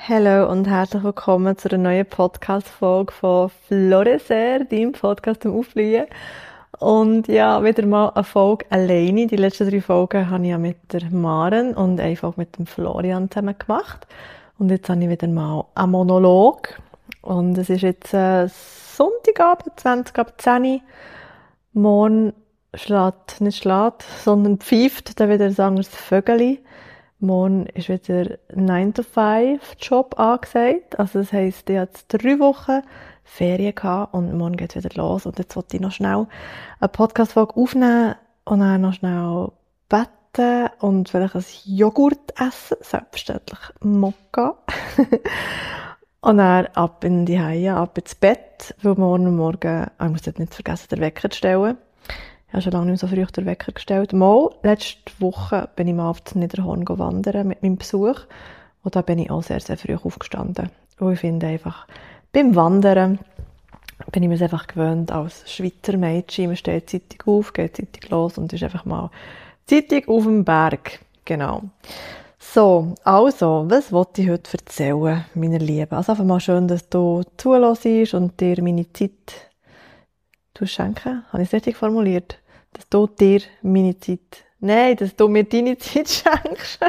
Hallo und herzlich willkommen zu einer neuen Podcast-Folge von Floreser, deinem Podcast zum Aufblühen. Und ja, wieder mal eine Folge alleine. Die letzten 3 Folgen habe ich ja mit der Maren und eine Folge mit dem Florian zusammen gemacht. Und jetzt habe ich wieder mal einen Monolog. Und es ist jetzt Sonntagabend, 20 ab 10 Uhr. Morgen sondern pfeift dann wieder ein anderes Vögeli. Morgen ist wieder 9-to-5-Job angesagt. Also das heisst, ich habe jetzt 3 Wochen Ferien gehabt und morgen geht es wieder los. Und jetzt wollte ich noch schnell eine Podcast-Folge aufnehmen und dann noch schnell beten und vielleicht ein Joghurt essen. Selbstverständlich Mokka. Und dann ab in die Haie, ab ins Bett, weil morgen, ich muss jetzt nicht vergessen, den Wecker zu stellen. Ich habe schon lange nicht mehr so früh den Wecker gestellt. Letzte Woche bin ich mal auf das Niederhorn wandern mit meinem Besuch. Und da bin ich auch sehr, sehr früh aufgestanden. Und ich finde einfach, beim Wandern bin ich mir einfach gewöhnt, als Schweizer Mädchen, man steht zeitig auf, geht zeitig los und ist einfach mal zeitig auf dem Berg. Genau. So, also, was wollte ich heute erzählen, meine Lieben? Also einfach mal schön, dass du zuhörst und dir meine Zeit schenken? Habe ich es richtig formuliert? Dass du dir meine Zeit... Nein, dass du mir deine Zeit schenkst.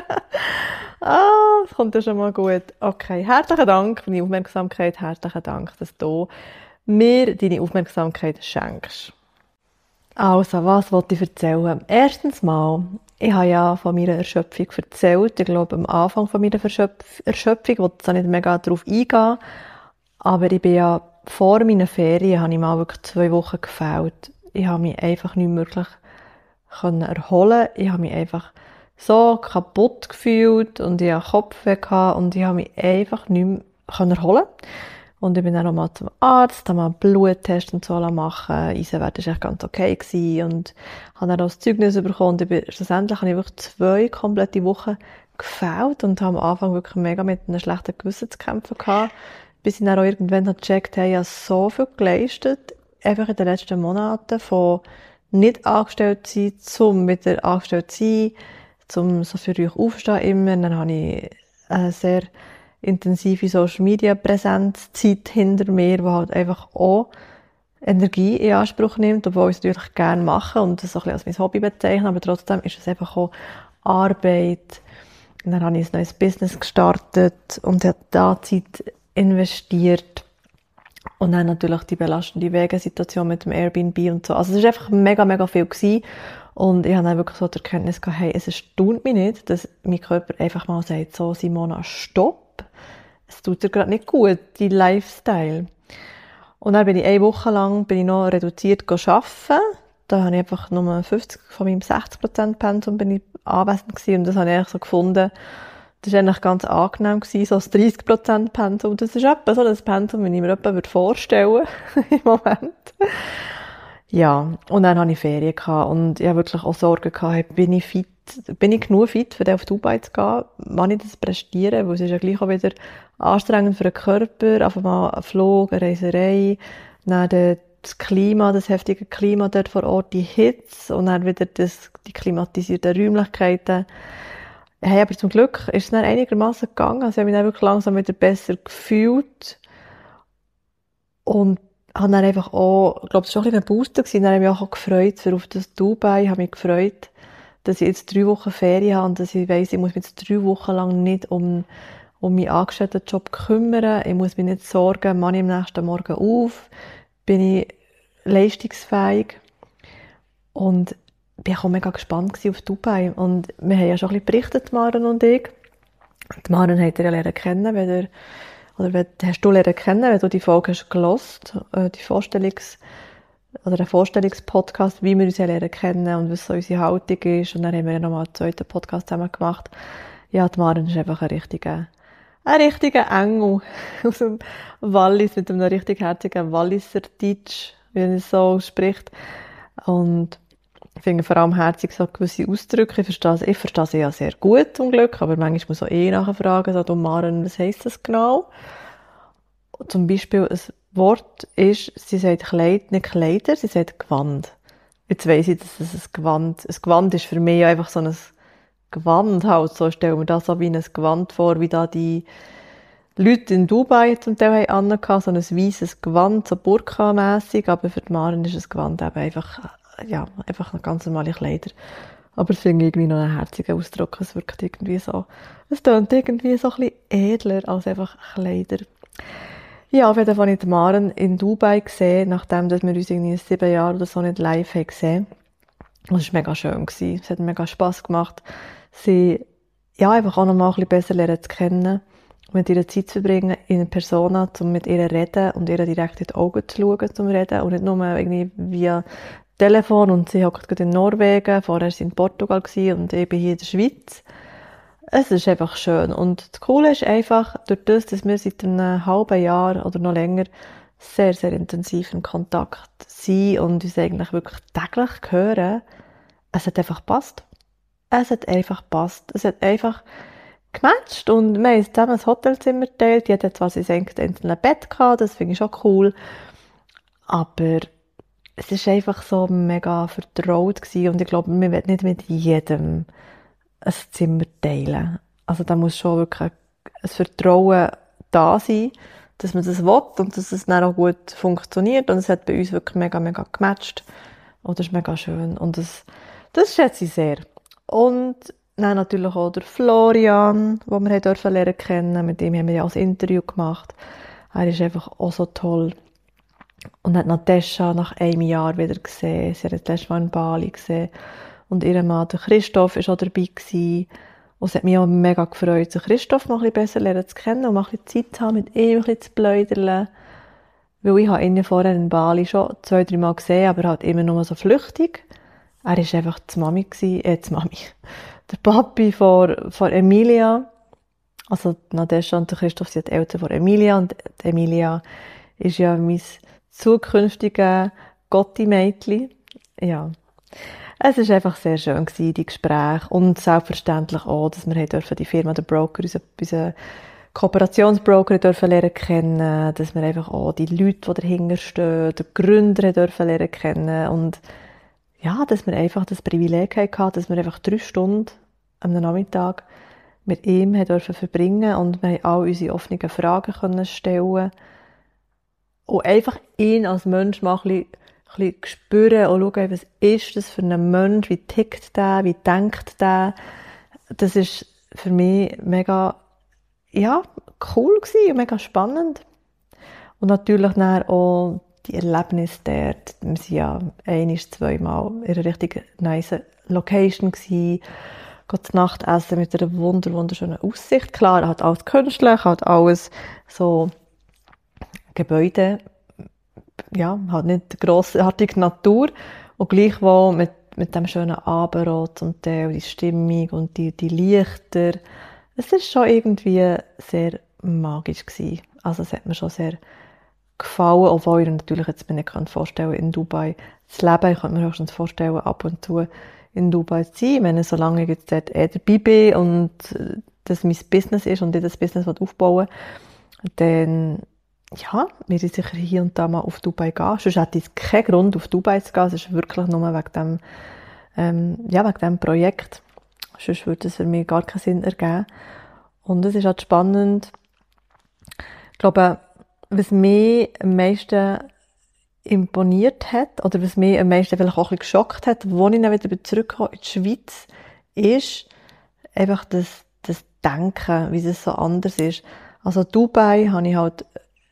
Das kommt ja schon mal gut. Okay, herzlichen Dank für deine Aufmerksamkeit. Herzlichen Dank, dass du mir deine Aufmerksamkeit schenkst. Also, was wollte ich erzählen? Erstens mal, ich habe ja von meiner Erschöpfung erzählt. Ich glaube, am Anfang von meiner Erschöpfung, ich will jetzt nicht mega darauf eingehen, aber ich bin ja vor meinen Ferien habe ich mal wirklich 2 Wochen gefehlt. Ich habe mich einfach nicht wirklich erholen. Ich habe mich einfach so kaputt gefühlt und ich hatte Kopfweh gehabt und ich habe mich einfach nicht mehr erholen. Und ich bin dann nochmal zum Arzt, habe mal einen Bluttest und so machen. Eisenwert war echt ganz okay gewesen und habe dann auch das Zeugnis bekommen. Und schlussendlich habe ich wirklich 2 komplette Wochen gefehlt und habe am Anfang wirklich mega mit einem schlechten Gewissen zu kämpfen gehabt. Bis ich dann auch irgendwann gecheckt habe, ich habe so viel geleistet, einfach in den letzten Monaten, von nicht angestellt sein, zum wieder angestellt sein, zum so früh aufstehen immer. Dann habe ich eine sehr intensive Social-Media-Präsenzzeit hinter mir, die halt einfach auch Energie in Anspruch nimmt, obwohl ich es natürlich gerne mache und das so ein bisschen als mein Hobby bezeichne, aber trotzdem ist es einfach auch Arbeit. Und dann habe ich ein neues Business gestartet und habe da Zeit investiert. Und dann natürlich die belastende Wegesituation mit dem Airbnb und so. Also es war einfach mega, mega viel gewesen. Und ich habe dann wirklich so die Erkenntnis gehabt, hey, es erstaunt mich nicht, dass mein Körper einfach mal sagt, so Simona, stopp. Es tut dir gerade nicht gut, dein Lifestyle. Und dann bin ich 1 Woche lang noch reduziert arbeiten. Da habe ich einfach nur 50 von meinem 60% Pensum bin ich anwesend gewesen. Und das habe ich eigentlich so gefunden, das war eigentlich ganz angenehm gewesen, so das 30% Pensum. Das ist etwa so das Pensum, wie ich mir etwa vorstellen würde im Moment. Ja, und dann hatte ich Ferien gehabt und ich habe wirklich auch Sorgen gehabt, bin ich genug fit, für auf Dubai zu gehen? Kann ich das prestieren? Weil es ist ja gleich auch wieder anstrengend für den Körper. Einfach mal ein Flug, eine Reiserei, dann das Klima, das heftige Klima dort vor Ort, die Hitze und dann wieder die klimatisierten Räumlichkeiten. Hey, aber zum Glück ist es dann einigermaßen gegangen. Also ich habe mich dann wirklich langsam wieder besser gefühlt. Und habe dann einfach auch, ich glaube, es war schon ein bisschen ein Booster gewesen. Dann habe ich mich auch gefreut für auf das Dubai. Ich habe mich gefreut, dass ich jetzt 3 Wochen Ferien habe und dass ich weiss, ich muss mich jetzt 3 Wochen lang nicht um meinen Angestelltenjob kümmern. Ich muss mich nicht sorgen, wann ich am nächsten Morgen auf, bin ich leistungsfähig. Und ich war auch mega gespannt auf Dubai. Und wir haben ja schon ein bisschen berichtet, Maren und ich. Die Maren habt ihr ja lernen kennen, hast du lernen kennen, wenn du die Folge hast gehört, den Vorstellungspodcast, wie wir uns ja lernen kennen und was so unsere Haltung ist. Und dann haben wir ja nochmal einen 2. Podcast zusammen gemacht. Ja, die Maren ist einfach ein richtiger Engel aus dem Wallis, mit einem richtig herzigen Walliser Deutsch, wie er es so spricht. Und ich finde vor allem herzig so gewisse Ausdrücke. Ich verstehe sie ja sehr gut, zum Glück, aber manchmal muss man nachfragen, so, du Maren, was heisst das genau? Zum Beispiel ein Wort ist, sie sagt Kleid, nicht Kleider, sie sagt Gewand. Jetzt weiss ich, dass es ein Gewand ist für mich einfach so ein Gewand halt, so stellen wir das so wie ein Gewand vor, wie da die Leute in Dubai zum Teil haben angehabt, so ein weisses Gewand, so Burka-mässig, aber für die Maren ist das Gewand eben einfach noch ganz normale Kleider. Aber es finde ich irgendwie noch einen herzigen Ausdruck. Es wirkt irgendwie so, es tönt irgendwie so ein bisschen edler als einfach Kleider. Ja, auf jeden Fall habe ich die Maren in Dubai gesehen, nachdem dass wir uns irgendwie 7 Jahre oder so nicht live haben gesehen. Das war mega schön gewesen. Es hat mega Spass gemacht, sie, ja, einfach auch noch mal ein bisschen besser lernen zu kennen, mit ihr Zeit zu verbringen, in Persona, um mit ihr zu reden und ihr direkt in die Augen zu schauen, zum Reden und nicht nur irgendwie via Telefon und sie hockt gerade in Norwegen, vorher war sie in Portugal und ich bin hier in der Schweiz. Es ist einfach schön. Und das Coole ist einfach, durch das, dass wir seit einem halben Jahr oder noch länger sehr, sehr intensiv in Kontakt sind und uns eigentlich wirklich täglich hören, es hat einfach gepasst. Es hat einfach gepasst. Es hat einfach gematcht und wir haben zusammen ein Hotelzimmer geteilt. Die hat zwar sein einzelnes Bett gehabt, das finde ich schon cool. Aber es ist einfach so mega vertraut gewesen und ich glaube, man will nicht mit jedem ein Zimmer teilen. Also da muss schon wirklich ein Vertrauen da sein, dass man das will und dass es dann auch gut funktioniert. Und es hat bei uns wirklich mega, mega gematcht. Und das ist mega schön. Und das schätze ich sehr. Und dann natürlich auch der Florian, den wir dürfen lernen kennen. Mit dem haben wir ja auch ein Interview gemacht. Er ist einfach auch so toll. Und hat Natascha nach einem Jahr wieder gesehen. Sie hat das letzte Mal in Bali gesehen. Und ihr Mann, der Christoph, war auch dabei gewesen. Und es hat mich auch mega gefreut, den Christoph mal ein bisschen besser lernen zu kennen und mal ein bisschen Zeit zu haben, mit ihm ein bisschen zu plaudern. Weil ich habe ihn ja vorher in Bali schon 2-3 Mal gesehen, aber halt immer nur so flüchtig. Er war einfach die Mami gewesen, der Papi von Emilia. Also Natascha und der Christoph sind die Eltern von Emilia und die Emilia ist ja mein zukünftiges Gotti-Mädchen. Ja. Es war einfach sehr schön gewesen, die Gespräche. Und selbstverständlich auch, dass wir die Firma, den Broker, unseren Kooperationsbroker dürfen lernen kennen, dass wir einfach auch die Leute, die dahinter stehen, den Gründer dürfen lernen kennen und ja, dass wir einfach das Privileg hatten, dass wir einfach 3 Stunden am Nachmittag mit ihm dürfen verbringen und wir haben all unsere offenen Fragen können stellen und einfach ihn als Mensch mal ein bisschen spüren und schauen, was ist das für ein Mensch, wie tickt der, wie denkt der. Das ist für mich mega, ja, cool gewesen, mega spannend. Und natürlich dann auch die Erlebnisse dort. Wir waren ja 1-2 Mal in einer richtig nice Location gewesen. Gehen zu Nacht essen mit einer wunderschönen Aussicht. Klar, halt alles künstlich, halt alles so Gebäude, ja, halt nicht grossartige Natur. Und gleichwohl mit dem schönen Abendrot zum Teil, die Stimmung und die Lichter. Es ist schon irgendwie sehr magisch gewesen. Also es hat mir schon sehr gefallen, obwohl ich mir natürlich jetzt mir nicht vorstellen in Dubai zu leben. Ich könnte mir höchstens vorstellen, ab und zu in Dubai zu sein. Ich meine, solange ich jetzt dort dabei bin und das mein Business ist und ich das Business aufbauen will, dann ja, werde ich sicher hier und da mal auf Dubai gehen. Sonst hätte ich keinen Grund, auf Dubai zu gehen. Es ist wirklich nur wegen wegen dem Projekt. Sonst würde es für mich gar keinen Sinn ergeben. Und es ist halt spannend. Ich glaube, was mich am meisten imponiert hat, oder was mich am meisten vielleicht auch ein bisschen geschockt hat, als ich dann wieder zurückkomme in die Schweiz, ist einfach das Denken, wie es so anders ist. Also Dubai habe ich halt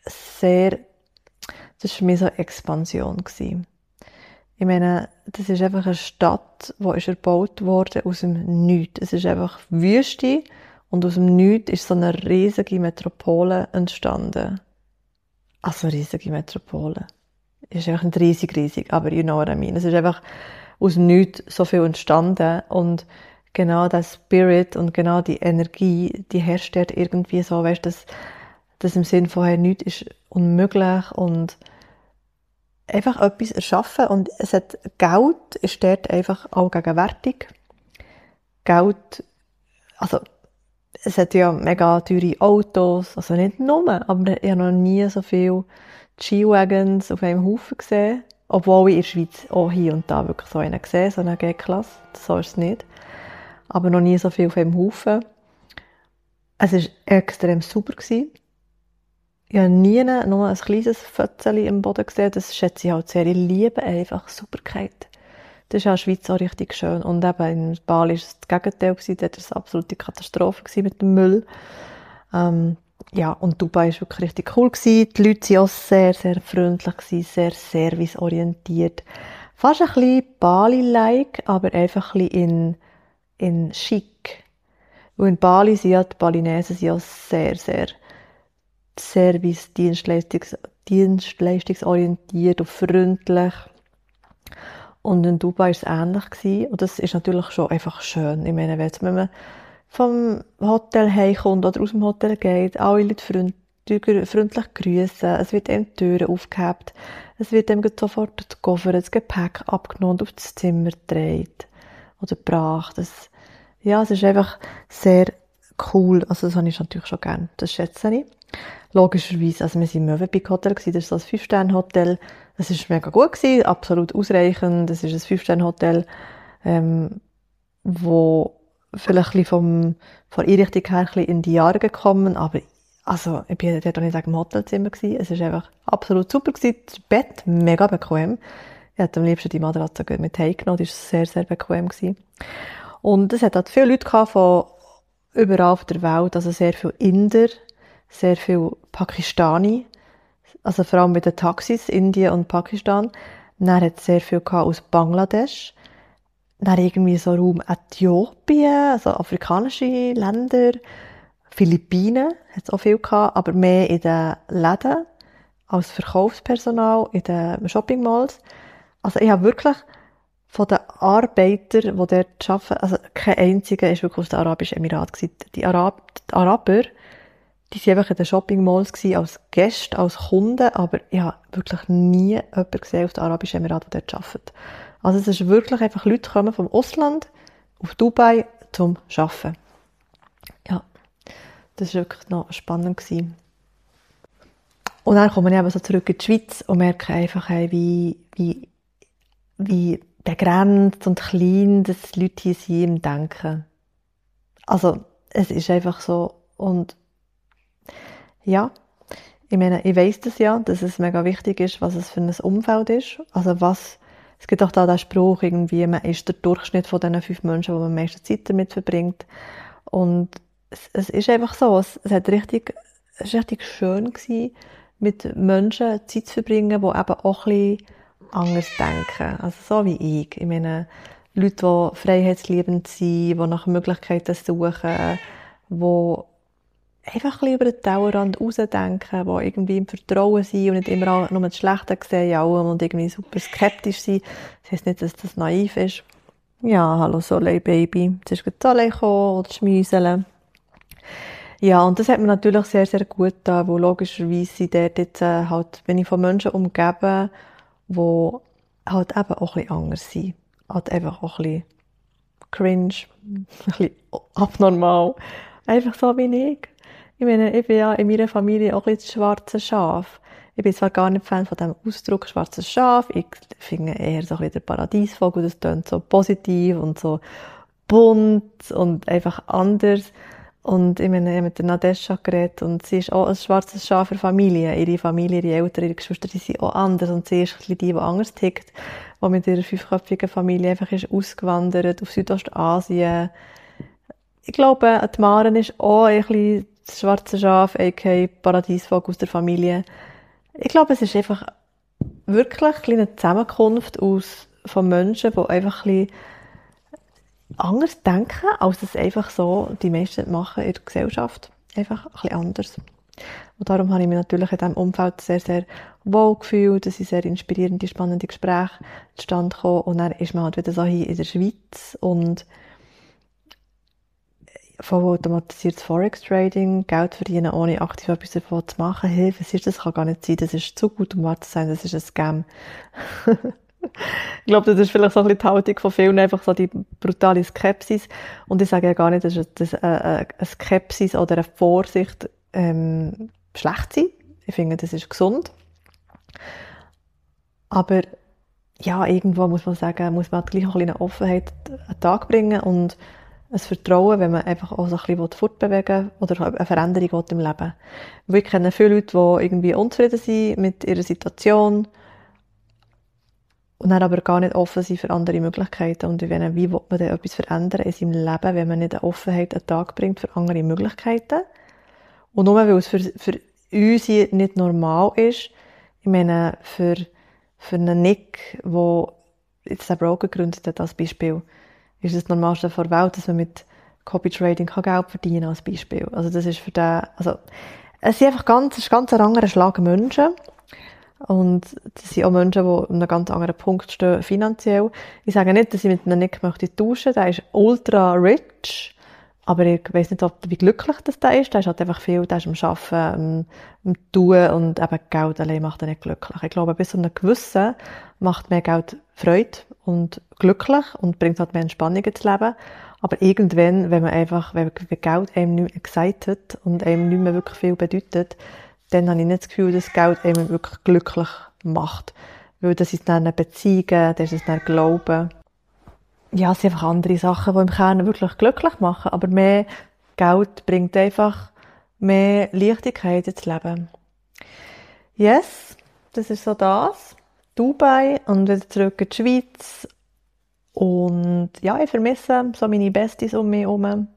das war für mich so eine Expansion gewesen. Ich meine, das ist einfach eine Stadt, die ist erbaut worden aus dem Nichts. Es ist einfach Wüste und aus dem Nichts ist so eine riesige Metropole entstanden. Also riesige Metropole. Ist einfach nicht riesig, aber you know what I mean. Es ist einfach aus dem Nichts so viel entstanden und genau der Spirit und genau die Energie, die herrscht dort irgendwie so, weißt du, das im Sinn von, hey, nichts ist unmöglich und einfach etwas erschaffen und es hat Geld ist dort einfach auch gegenwärtig. Geld, also es hat ja mega teure Autos, also nicht nur, aber ich habe noch nie so viel G-Wagons auf einem Haufen gesehen, obwohl ich in der Schweiz auch hier und da wirklich so einen gesehen, so eine G-Klasse, so ist es nicht, aber noch nie so viel auf einem Haufen. Es war extrem super gewesen. Ich habe nie nur ein kleines Fötzchen im Boden gesehen. Das schätze ich halt sehr. Ich liebe einfach Sauberkeit. Das ist ja in der Schweiz auch richtig schön. Und eben in Bali war es das Gegenteil. Dort war es eine absolute Katastrophe mit dem Müll. Ja, und Dubai war wirklich richtig cool gewesen. Die Leute waren auch sehr, sehr freundlich gewesen, sehr serviceorientiert. Fast ein bisschen Bali-like, aber einfach ein bisschen in chic. Und in Bali sind ja die Balinesen sind ja sehr, sehr dienstleistungsorientiert und freundlich. Und in Dubai war es ähnlich gewesen. Und das ist natürlich schon einfach schön. Ich meine, wenn man vom Hotel heimkommt oder aus dem Hotel geht, alle Leute freundlich grüßen, es wird einem die Türen aufgehebt, es wird einem sofort das Koffer, das Gepäck abgenommen und auf das Zimmer gedreht oder gebracht. Ja, es ist einfach sehr cool. Also das habe ich natürlich schon gern. Das schätze ich. Logischerweise, also wir waren im Mövenpick Hotel, das ist so ein 5-Sterne-Hotel. Es war mega gut gewesen, absolut ausreichend. Es ist ein 5-Sterne-Hotel, wo vielleicht ein bisschen von der Einrichtung her ein bisschen in die Jahre gekommen, aber also, ich bin dort auch nicht im Hotelzimmer gewesen. Es war einfach absolut super gewesen. Das Bett mega bequem. Ich hätte am liebsten die Matratze mit heimgenommen. Das war sehr, sehr bequem gewesen. Und es hat halt viele Leute gehabt von überall auf der Welt, also sehr viele Inder, sehr viele Pakistani, also vor allem mit den Taxis, Indien und Pakistan. Dann hat es sehr viel gehabt aus Bangladesch. Dann irgendwie so Raum Äthiopien, also afrikanische Länder, Philippinen hat es auch viel gehabt, aber mehr in den Läden als Verkaufspersonal in den Shoppingmalls. Also ich habe wirklich von den Arbeitern, die dort arbeiten, also kein einziger ist wirklich aus den Arabischen Emiraten gewesen. Die Araber, die waren einfach in den Shoppingmalls gewesen, als Gäste, als Kunden, aber ich habe wirklich nie jemanden gesehen aus den Arabischen Emiraten, der dort arbeitet. Also es ist wirklich einfach, Leute kommen vom Ausland auf Dubai zum Arbeiten. Ja, das war wirklich noch spannend gewesen. Und dann komme ich eben so zurück in die Schweiz und merke einfach, wie begrenzt und klein dass die Leute hier sind im Denken. Also, es ist einfach so. Und ja, ich meine, ich weiss das ja, dass es mega wichtig ist, was es für ein Umfeld ist. Also es gibt auch da den Spruch, irgendwie, man ist der Durchschnitt von diesen 5 Menschen, wo man am meisten Zeit damit verbringt. Und es ist einfach so, es ist richtig schön gewesen, mit Menschen Zeit zu verbringen, die eben auch ein bisschen anders denken. Also so wie ich. Ich meine, Leute, die freiheitsliebend sind, die nach Möglichkeiten suchen, die einfach ein bisschen über den Tellerrand rausdenken, die irgendwie im Vertrauen sind und nicht immer nur das Schlechte sehen in allem und irgendwie super skeptisch sind. Das heisst nicht, dass das naiv ist. Ja, hallo Soleil Baby. Jetzt ist gerade Soleil gekommen oder Schmüseln. Ja, und das hat mir natürlich sehr, sehr gut getan, wo logischerweise sind dort jetzt halt, bin ich von Menschen umgeben, die halt eben auch ein bisschen anders sind. Halt einfach auch ein bisschen cringe, ein bisschen abnormal. Einfach so wie ich. Ich meine, ich bin ja in meiner Familie auch ein bisschen das schwarze Schaf. Ich bin zwar gar nicht Fan von dem Ausdruck schwarzes Schaf. Ich finde eher so ein bisschen der Paradiesvogel. Das klingt so positiv und so bunt und einfach anders. Und ich meine, ich habe mit der Nadesha geredet und sie ist auch ein schwarzes Schaf für Familie. Ihre Familie, ihre Eltern, ihre Geschwister, die sind auch anders. Und sie ist ein bisschen die anders tickt, die mit ihrer 5-köpfigen Familie einfach ist ausgewandert auf Südostasien. Ich glaube, die Maren ist auch ein bisschen das schwarze Schaf, a.k.a. Paradiesvogel aus der Familie. Ich glaube, es ist einfach wirklich eine Zusammenkunft von Menschen, die einfach ein bisschen anders denken, als es einfach so die meisten machen in der Gesellschaft. Einfach ein bisschen anders. Und darum habe ich mich natürlich in diesem Umfeld sehr, sehr wohl gefühlt. Es sind sehr inspirierende, spannende Gespräche zustande gekommen. Und dann ist man halt wieder so hier in der Schweiz und voll automatisiertes Forex-Trading, Geld verdienen, ohne aktiv etwas davon zu machen. Hey, was ist das? Kann gar nicht sein. Das ist zu gut, um wahr zu sein. Das ist ein Scam. Ich glaube, das ist vielleicht so ein bisschen die Haltung von vielen, einfach so die brutale Skepsis. Und ich sage ja gar nicht, dass eine Skepsis oder eine Vorsicht schlecht sind. Ich finde, das ist gesund. Aber ja, irgendwo muss man sagen, muss man halt gleich auch ein bisschen eine Offenheit an den Tag bringen und ein Vertrauen, wenn man einfach auch so ein bisschen fortbewegen will oder eine Veränderung will im Leben. Weil ich kenne viele Leute, die irgendwie unzufrieden sind mit ihrer Situation und dann aber gar nicht offen sind für andere Möglichkeiten. Und ich meine, wie will man denn etwas verändern in seinem Leben, wenn man nicht eine Offenheit an den Tag bringt für andere Möglichkeiten? Und nur weil es für uns hier nicht normal ist, ich meine, für einen Nick, der jetzt den Broker gegründet hat, als Beispiel, ist das Normalste der Welt, dass man mit Copy Trading Geld verdienen kann, als Beispiel. Also das ist für den, also es sind einfach es ist ganz ein anderer Schlag Menschen. Und das sind auch Menschen, die an einem ganz anderen Punkt stehen, finanziell. Ich sage nicht, dass ich mit einem Nick möchte tauschen. Der ist ultra rich. Aber ich weiss nicht, wie glücklich das der ist. Der ist halt einfach viel, der ist am Arbeiten, am Tun und eben Geld allein macht ihn nicht glücklich. Ich glaube, bis zu einem gewissen macht mehr Geld Freude und glücklich und bringt halt mehr Entspannung ins Leben. Aber irgendwann, wenn Geld einem nicht mehr excited und einem nicht mehr wirklich viel bedeutet, dann habe ich nicht das Gefühl, dass Geld einem wirklich glücklich macht. Weil das ist dann Beziehungen, das ist dann Glauben. Ja, es sind einfach andere Sachen, die im Kern wirklich glücklich machen. Aber mehr Geld bringt einfach mehr Leichtigkeit ins Leben. Yes, das ist so das. Dubai und wieder zurück in die Schweiz. Und ja, ich vermisse so meine Besties um mich herum.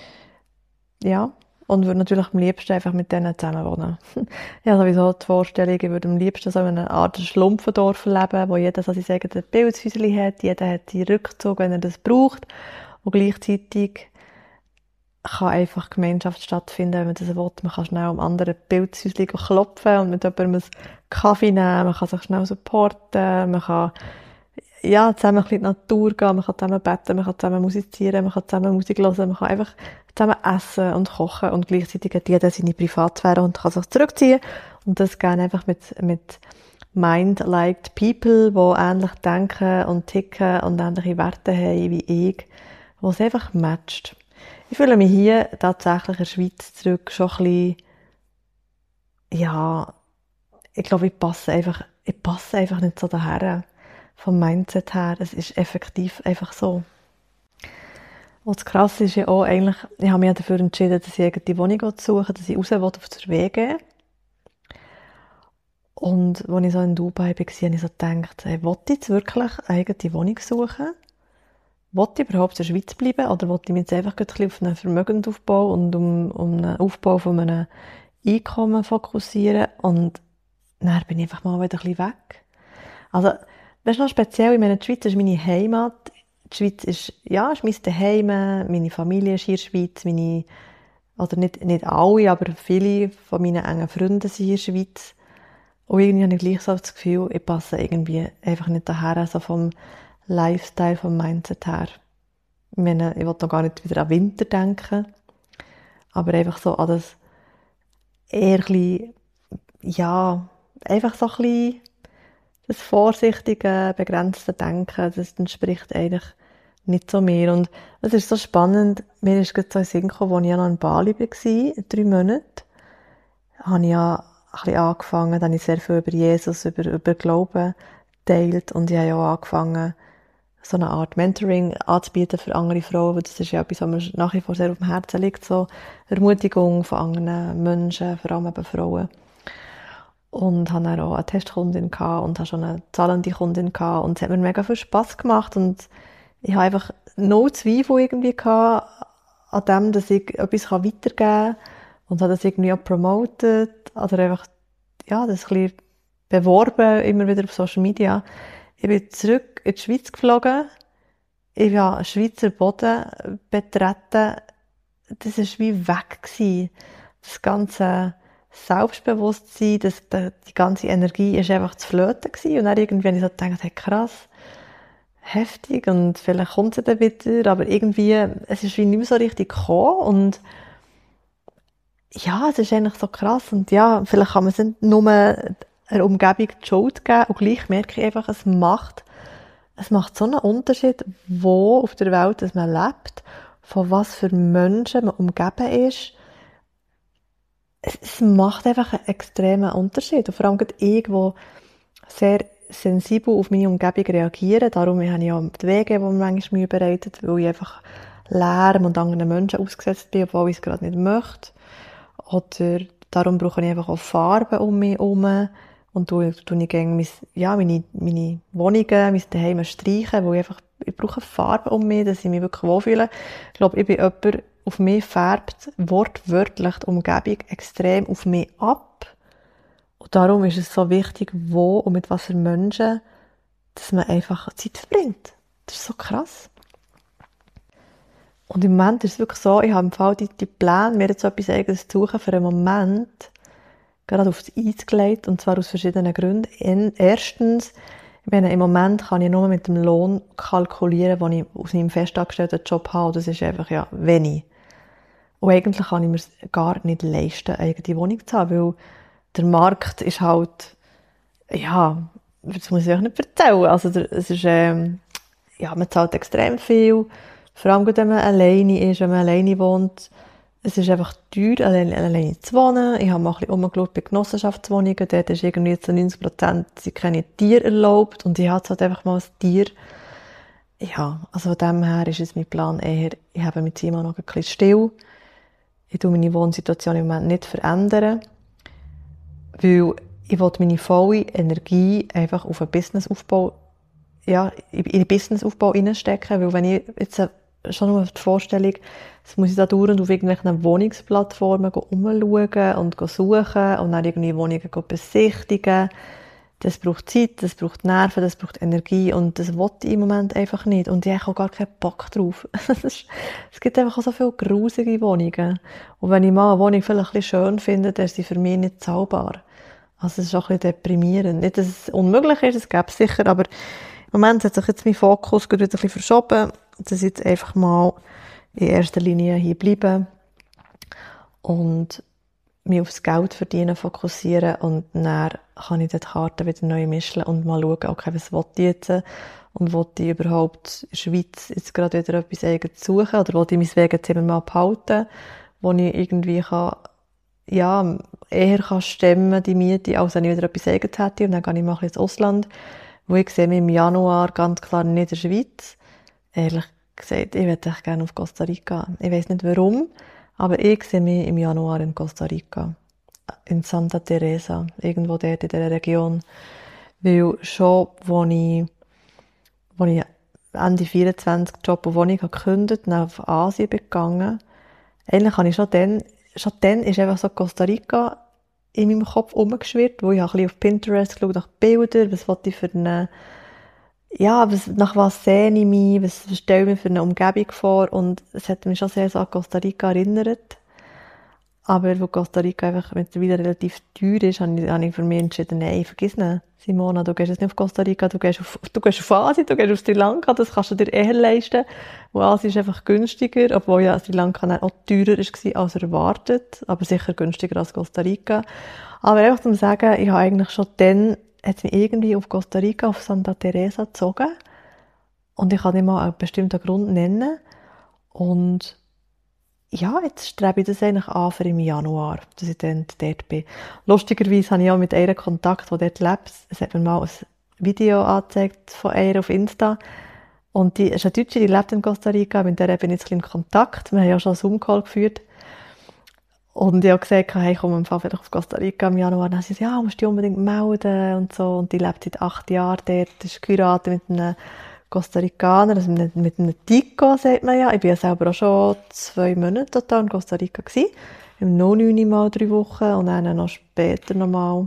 Ja, und würde natürlich am liebsten einfach mit denen zusammen wohnen. Ja, sowieso die Vorstellung, ich würde am liebsten so in einer Art Schlumpfendorf leben, wo jeder so sein eigenes Pilzhäuschen hat, jeder hat seinen Rückzug, wenn er das braucht. Und gleichzeitig kann einfach Gemeinschaft stattfinden, wenn man das will. Man kann schnell am anderen Pilzhäuschen klopfen und mit jemandem einen Kaffee nehmen, man kann sich schnell supporten, man kann ja, zusammen ein bisschen in die Natur gehen, man kann zusammen beten, man kann zusammen musizieren, man kann zusammen Musik hören, man kann einfach zusammen essen und kochen und gleichzeitig hat jeder seine Privatsphäre und kann sich zurückziehen. Und das gerne einfach mit mind-like people, die ähnlich denken und ticken und ähnliche Werte haben wie ich, wo es einfach matcht. Ich fühle mich hier tatsächlich in der Schweiz zurück schon ein bisschen, ja, ich glaube, ich passe einfach nicht so daher. Vom Mindset her, es ist effektiv einfach so. Und das Krasse ist ja auch eigentlich, ich habe mich dafür entschieden, dass ich die Wohnung suche, dass ich raus will auf der Wege. Und als ich so in Dubai war, habe ich so gedacht, hey, will ich jetzt wirklich eine eigene Wohnung suchen? Will ich überhaupt in der Schweiz bleiben? Oder will ich mich jetzt einfach ein bisschen auf einen Vermögensaufbau und um einen Aufbau von einem Einkommen fokussieren? Und dann bin ich einfach mal wieder ein bisschen weg. Also, das ist noch speziell. Ich meine, die Schweiz ist meine Heimat. Die Schweiz ist mein Zuhause. Meine Familie ist hier in der Schweiz. Oder nicht alle, aber viele von meinen engen Freunden sind hier in der Schweiz. Und irgendwie habe ich gleich so das Gefühl, ich passe irgendwie einfach nicht daher, so vom Lifestyle, vom Mindset her. Ich meine, ich will noch gar nicht wieder an Winter denken. Aber einfach so an das eher ein bisschen, ja, einfach so ein bisschen das vorsichtige, begrenzte Denken, das entspricht eigentlich nicht so mir. Und es ist so spannend, mir ist gerade so ein Sinn gekommen, als ich ja noch in Bali war, 3 Monate, habe ich ja ein bisschen angefangen, dann habe ich sehr viel über Jesus, über Glauben geteilt und ich habe ja auch angefangen, so eine Art Mentoring anzubieten für andere Frauen, weil das ist ja etwas, was mir nach wie vor sehr auf dem Herzen liegt, so Ermutigung von anderen Menschen, vor allem eben Frauen. Und hatte dann auch eine Testkundin gehabt und hatte schon eine zahlende Kundin gehabt und es hat mir mega viel Spass gemacht und ich habe einfach no Zweifel irgendwie gehabt an dem, dass ich etwas weitergeben kann und habe das irgendwie auch promotet oder einfach, ja, das ein bisschen beworben, immer wieder auf Social Media. Ich bin zurück in die Schweiz geflogen. Ich habe Schweizer Boden betreten. Das war wie weg gewesen. Das ganze Selbstbewusstsein, die ganze Energie ist einfach zu flöten gewesen. Und dann irgendwie habe ich so gedacht, hey, krass, heftig und vielleicht kommt sie dann wieder, aber irgendwie, es ist wie nicht mehr so richtig gekommen und ja, es ist eigentlich so krass und ja, vielleicht kann man es nicht nur einer Umgebung die Schuld geben und gleich merke ich einfach, es macht so einen Unterschied, wo auf der Welt dass man lebt, von was für Menschen man umgeben ist. Es macht einfach einen extremen Unterschied. Und vor allem gerade ich, der sehr sensibel auf meine Umgebung reagiere. Darum habe ich auch die Wege, die mir manchmal Mühe bereitet, weil ich einfach Lärm und anderen Menschen ausgesetzt bin, obwohl ich es gerade nicht möchte. Oder darum brauche ich einfach auch Farben um mich herum. Und tue ich gerne meine Wohnungen, mein Zuhause streichen, weil ich brauche Farben um mich, dass ich mich wirklich wohlfühle. Ich glaube, ich bin jemand, auf mich färbt wortwörtlich die Umgebung extrem auf mich ab. Und darum ist es so wichtig, wo und mit was für Menschen, dass man einfach Zeit verbringt. Das ist so krass. Und im Moment ist es wirklich so, ich habe im Fall die Pläne, mir jetzt so etwas Eigenes zu suchen für einen Moment, gerade aufs Eis gelegt, und zwar aus verschiedenen Gründen. Erstens, ich meine, im Moment kann ich nur mit dem Lohn kalkulieren, den ich aus meinem festangestellten Job habe. Das ist einfach, ja, wenig. Und eigentlich kann ich mir es gar nicht leisten, eine eigene Wohnung zu haben, weil der Markt ist halt, ja, das muss ich euch nicht erzählen. Also, es ist, ja, man zahlt extrem viel. Vor allem, wenn man alleine ist, wenn man alleine wohnt. Es ist einfach teuer, alleine zu wohnen. Ich habe mal ein bisschen umgeschaut bei Genossenschaftswohnungen. Dort ist irgendwie zu 90% sind keine Tiere erlaubt. Und ich habe halt einfach mal ein Tier. Ja, also von dem her ist es mein Plan eher, ich habe mit Simon noch ein bisschen still. Ich tue meine Wohnsituation im Moment nicht verändern. Weil ich will meine volle Energie einfach auf einen Businessaufbau, ja, in den Businessaufbau reinstecken. Weil wenn ich jetzt schon nur die Vorstellung, jetzt muss ich da dauernd auf irgendwelchen Wohnungsplattformen umschauen und suchen und dann irgendwie Wohnungen besichtigen. Das braucht Zeit, das braucht Nerven, das braucht Energie und das will ich im Moment einfach nicht. Und ich habe auch gar keinen Bock drauf. Es gibt einfach auch so viele grusige Wohnungen. Und wenn ich mal eine Wohnung vielleicht ein bisschen schön finde, dann ist sie für mich nicht zahlbar. Also es ist auch ein bisschen deprimierend. Nicht, dass es unmöglich ist, es gäbe es sicher, aber im Moment hat sich jetzt mein Fokus wieder ein bisschen verschoben. Dass ich jetzt einfach mal in erster Linie hier bleiben und mich aufs Geld verdienen fokussieren und dann kann ich die Karten wieder neu mischen und mal schauen, okay, was will ich jetzt und will ich überhaupt in der Schweiz jetzt gerade wieder etwas Eigenes suchen oder will ich mein Wegezimmer mal behalten, wo ich irgendwie kann, ja, eher kann stemmen, die Miete, als wenn ich wieder etwas Eigenes hätte und dann gehe ich mal ins Ausland, wo ich sehe mich im Januar ganz klar nicht in der Schweiz. Ehrlich gesagt, ich würde echt gerne auf Costa Rica. Ich weiss nicht warum, aber ich sehe mich im Januar in Costa Rica. In Santa Teresa, irgendwo dort in dieser Region. Weil schon, wo ich Ende 24 Job und Wohnung gekündigt habe, nach Asien gegangen, eigentlich habe ich schon dann ist einfach so Costa Rica in meinem Kopf rumgeschwirrt, wo ich habe ein bisschen auf Pinterest geschaut nach Bildern, was wollte ich für eine, ja, nach was sehe ich mich, was stelle ich mir für eine Umgebung vor, und es hat mich schon sehr so an Costa Rica erinnert. Aber wo Costa Rica einfach mittlerweile relativ teuer ist, habe ich für mich entschieden, nein, vergiss nicht, Simona, du gehst jetzt nicht auf Costa Rica, du gehst auf Asien, du gehst auf Sri Lanka, das kannst du dir eher leisten. Und Asien ist einfach günstiger, obwohl ja Sri Lanka dann auch teurer war als erwartet, aber sicher günstiger als Costa Rica. Aber einfach zum sagen, ich habe eigentlich schon dann, hat es mich irgendwie auf Costa Rica, auf Santa Teresa gezogen. Und ich kann nicht mal einen bestimmten Grund nennen. Und ja, jetzt strebe ich das eigentlich an für im Januar, dass ich dann dort bin. Lustigerweise habe ich auch mit einer Kontakt, die dort lebt. Es hat mir mal ein Video angezeigt von ihr auf Insta. Und die ist eine Deutsche, die lebt in Costa Rica. Mit der bin ich jetzt in Kontakt. Wir haben ja schon einen Zoom-Call geführt. Und ich habe gesagt, hey, komm, im Fall vielleicht auf Costa Rica im Januar. Und dann hat sie gesagt, ja, musst du dich unbedingt melden und so. Und die lebt seit 8 Jahren dort, ist geheiratet mit einem Costa Ricaner, also mit einem Tico, sagt man ja. Ich bin ja selber auch schon 2 Monate total in Costa Rica gewesen. Im noch 9 Mal 3 Wochen und dann noch später nochmal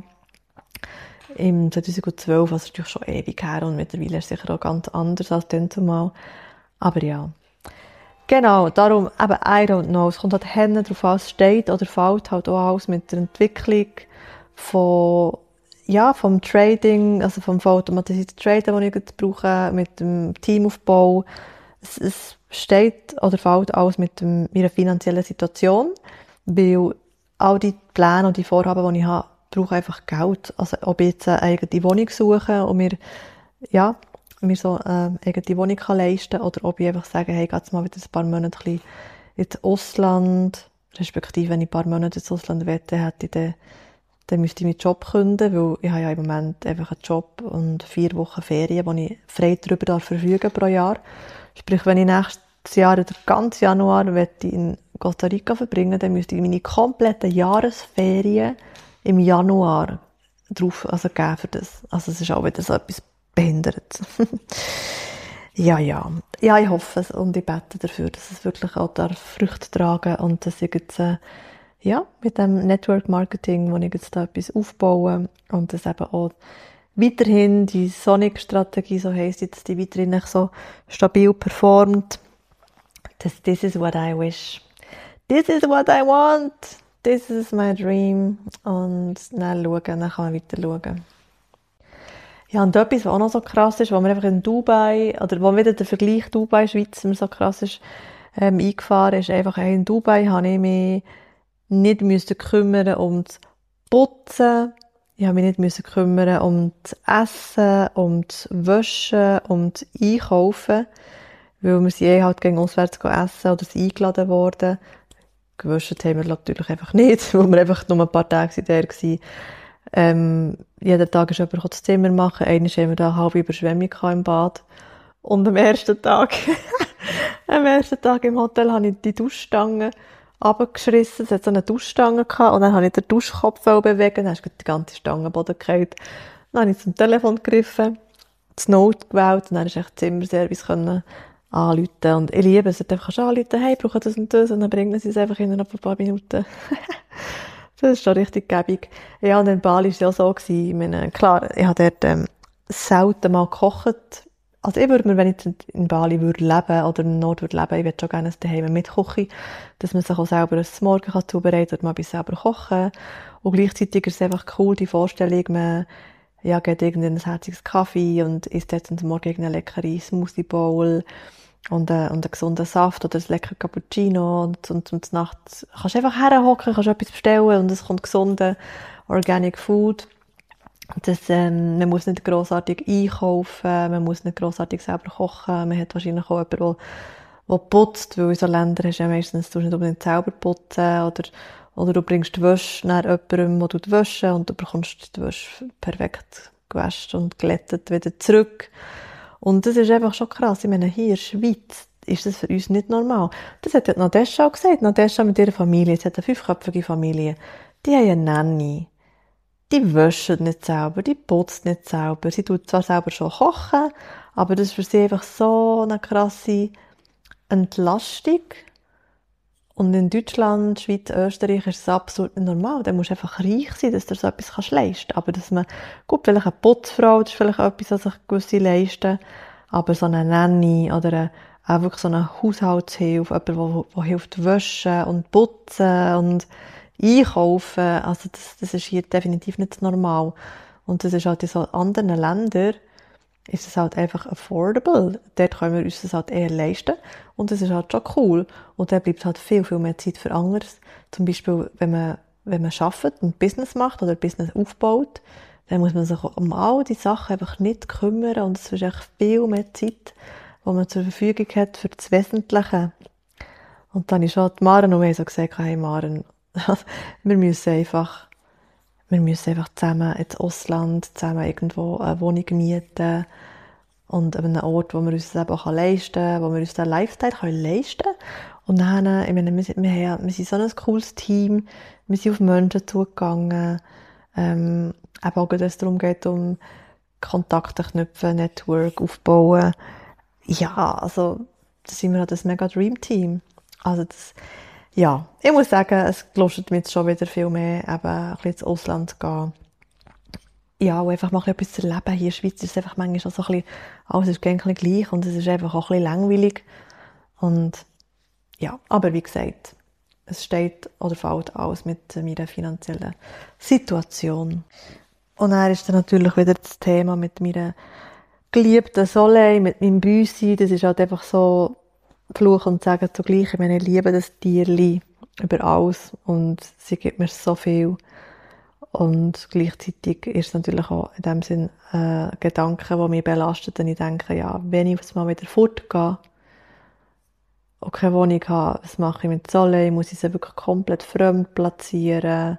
im 2012, also das ist natürlich schon ewig her und mittlerweile ist es sicher auch ganz anders als dann zumal. Aber ja. Genau, darum, eben, I don't know. Es kommt halt hin drauf an, es steht oder fällt halt auch alles mit der Entwicklung von, ja, vom Trading, also vom automatisierten Traden, das ich jetzt brauche, mit dem Teamaufbau. Es steht oder fällt alles mit meiner finanziellen Situation, weil all die Pläne und die Vorhaben, die ich habe, brauchen einfach Geld. Also ob ich jetzt eine eigene Wohnung suche und mir so eine eigene Wohnung kann leisten, oder ob ich einfach sage, hey, geht's mal wieder ein paar Monate ein bisschen ins Ausland, respektive wenn ich ein paar Monate ins Ausland wette, dann müsste ich meinen Job kündigen, weil ich habe ja im Moment einfach einen Job und 4 Wochen Ferien, wo ich frei darüber verfügen pro Jahr. Sprich, wenn ich den ganzen Januar möchte ich in Costa Rica verbringen, dann müsste ich meine kompletten Jahresferien im Januar geben für das. Also es ist auch wieder so etwas behindert. Ja. Ja, ich hoffe es und ich bete dafür, dass es wirklich auch Früchte tragen und dass ich jetzt, mit dem Network Marketing, wo ich jetzt da etwas aufbaue und das eben auch weiterhin die Sonic-Strategie, so heisst, dass die weiterhin so stabil performt. This is what I wish. This is what I want. This is my dream. Und dann kann man weiter schauen. Ja, und etwas, was auch noch so krass ist, wo wir einfach in Dubai, oder wo wieder der Vergleich Dubai-Schweiz mir so krass ist, eingefahren ist, einfach in Dubai habe ich mich nicht müssen kümmern um das Putzen, ich habe mich nicht müssen kümmern um das Essen, um das Waschen, um das Einkaufen, weil wir sind halt gegen auswärts essen oder sind eingeladen worden. Gewaschen haben wir natürlich einfach nicht, weil wir einfach nur ein paar Tage da waren. Jeden Tag ist jemand das Zimmer machen. Einmal haben wir da eine halbe Überschwemmung im Bad. Und am ersten Tag im Hotel habe ich die Duschstange runtergeschissen. Es hat so eine Duschstange gehabt. Und dann habe ich den Duschkopf bewegen. Dann ist die ganze Stange am Boden gefallen. Dann habe ich zum Telefon gegriffen, das Note gewählt. Und dann ist echt Zimmerservice anrufen. Und ich liebe es. Du kannst anrufen, hey, brauche das und das. Und dann bringen sie es einfach innerhalb ein paar Minuten. Das ist schon richtig gäbig. Ja, und in Bali war es ja so gewesen. Ich meine, klar, ich habe dort selten mal gekocht. Also ich würde mir, wenn ich in Bali würde leben oder im Nord würde leben, ich würde schon gerne daheim mitkochen, dass man sich auch selber ein Morgen zubereiten kann oder mal etwas selber kochen. Und gleichzeitig ist es einfach cool, die Vorstellung, man geht irgendwie in ein herziges Kaffee und isst jetzt am Morgen irgendeine leckere Smoothie Bowl und einen gesunden Saft oder ein lecker Cappuccino und Nacht kannst du einfach herhocken, kannst etwas bestellen und es kommt gesunde Organic Food. Man muss nicht grossartig einkaufen, man muss nicht grossartig selber kochen, man hat wahrscheinlich auch jemanden, der putzt, weil in so Ländern hast du ja meistens, du nicht unbedingt selber putzen oder du bringst die Wäsche nach jemandem, der die Wäsche und du bekommst die Wäsche perfekt gewaschen und glättet wieder zurück. Und das ist einfach schon krass. Ich meine, hier in der Schweiz ist das für uns nicht normal. Das hat Nadesha auch gesagt. Nadesha mit ihrer Familie, sie hat eine 5-köpfige Familie. Die haben eine Nanny. Die wäscht nicht selber, die putzt nicht selber. Sie tut zwar selber schon kochen, aber das ist für sie einfach so eine krasse Entlastung. Und in Deutschland, Schweiz, Österreich ist es absolut nicht normal. Da musst du einfach reich sein, dass du so etwas leisten kannst. Aber dass man, gut, vielleicht eine Putzfrau, das ist vielleicht etwas, was sich gewisse leisten. Aber so eine Nanny oder auch wirklich so eine Haushaltshilfe, jemand, der hilft waschen und putzen und einkaufen, also das ist hier definitiv nicht normal. Und das ist halt in so anderen Ländern, ist es halt einfach affordable. Dort können wir uns das halt eher leisten. Und das ist halt schon cool. Und dann bleibt halt viel, viel mehr Zeit für anderes. Zum Beispiel, wenn man arbeitet und Business macht oder Business aufbaut, dann muss man sich um all die Sachen einfach nicht kümmern. Und es ist echt viel mehr Zeit, die man zur Verfügung hat für das Wesentliche. Und dann ist schon die Maren und ich so gesagt, hey Maren, wir müssen einfach zusammen ins Ausland, zusammen irgendwo eine Wohnung mieten und an einem Ort, wo wir uns das eben auch leisten können, wo wir uns den Lifestyle leisten können. Und dann, ich meine, wir sind so ein cooles Team, wir sind auf Menschen zugegangen, eben auch, wenn es darum geht, um Kontakte knüpfen, Network aufbauen. Ja, also, da sind wir halt ein mega Dream-Team. Also das, ja, ich muss sagen, es lustet mich jetzt schon wieder viel mehr, eben ein bisschen ins Ausland zu gehen. Ja, und einfach mal etwas zu erleben. Hier in der Schweiz ist es einfach manchmal auch so ein bisschen, alles ist gleich gleich und es ist einfach auch ein bisschen langweilig. Und ja, aber wie gesagt, es steht oder fällt alles mit meiner finanziellen Situation. Und dann ist dann natürlich wieder das Thema mit meiner geliebten Soleil, mit meinem Büsi. Das ist halt einfach so Fluch und Segen zugleich. Ich meine, ich liebe das Tierli über alles und sie gibt mir so viel. Und gleichzeitig ist es natürlich auch in dem Sinn Gedanken, die mich belastet. Und ich denke, ja, wenn ich jetzt mal wieder fortgehe und keine Wohnung habe, was mache ich mit Soleil? Muss ich sie wirklich komplett fremd platzieren?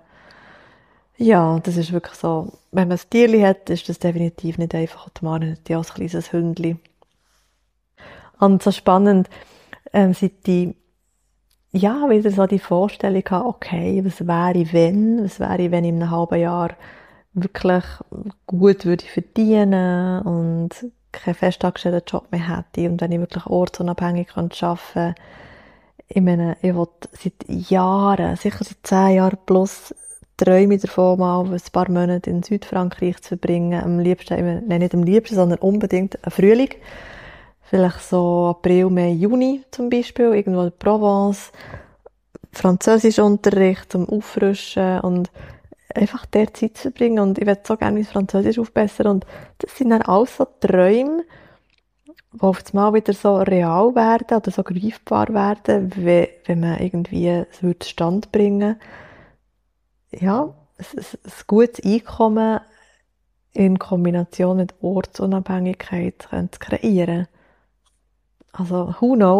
Ja, das ist wirklich so. Wenn man ein Tierli hat, ist das definitiv nicht einfach. Die Maren hat ja auch ein kleines Hündli. Und so spannend. seit ich, ja, wieder so die Vorstellung habe, okay, was wäre, wenn ich in einem halben Jahr wirklich gut würde verdienen und keinen festangestellten Job mehr hätte und wenn ich wirklich ortsunabhängig arbeiten könnte. Ich meine, ich will seit Jahren, sicher seit 10 Jahren plus, träume ich davon, mal ein paar Monate in Südfrankreich zu verbringen. Am liebsten, nein, nicht am liebsten, sondern unbedingt im Frühling. Vielleicht so April, Mai, Juni zum Beispiel, irgendwo in der Provence. Französischunterricht zum Auffrischen und einfach der Zeit zu verbringen. Und ich möchte so gerne mein Französisch aufbessern. Und das sind dann alles so Träume, die auf einmal wieder so real werden oder so greifbar werden, wenn man irgendwie es zustande bringen würde. Ja, ein gutes Einkommen in Kombination mit Ortsunabhängigkeit zu kreieren. Also,